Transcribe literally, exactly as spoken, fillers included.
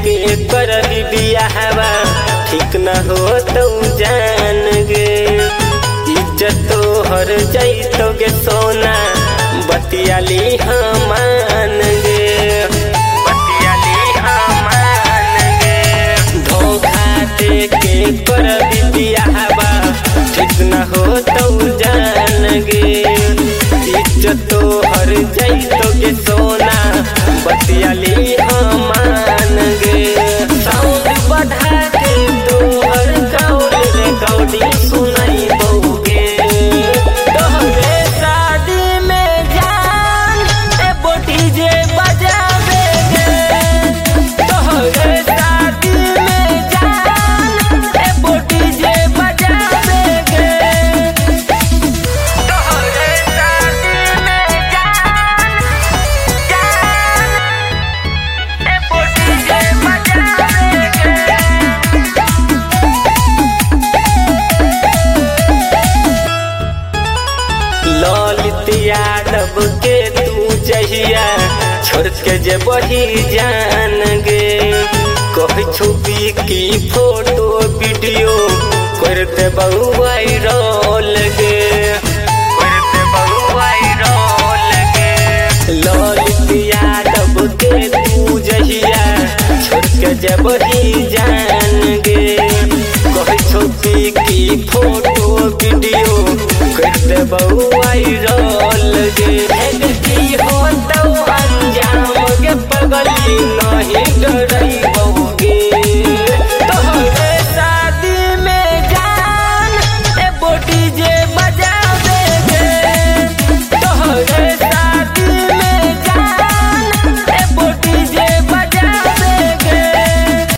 के करबी बियाहवा ठीक न हो तो जान गे इज्जत तोहर जैतो गे सोना बतियाली हम मान गे बतियाली हम मान गे धोखा दे के करबी बियाहवा ठीक न हो तो जान गे इज्जत तोहर जैतो गे सोना बतियाली हम मान गे साउंड बढ़ा के तोहर कौल रिकॉर्डिंग सुनाई बहुगे तोहरे शादी में जान ए बोटी जे बजावे गे तोहरे शादी में जान ए बोटी जे बजावे गे तोहरे शादी में जान जान ए बोटी जे बजावे गे ललित यादव के तू जहिया छोड़ के जे बही जान गे कही छुपी की फोटो वीडियो करते बहु वायरल गे करते बहु वायरल गे ललित यादव के तू जहिया छोड़ के जे बही जान गे कही छुपी की फोटो वीडियो करते बहु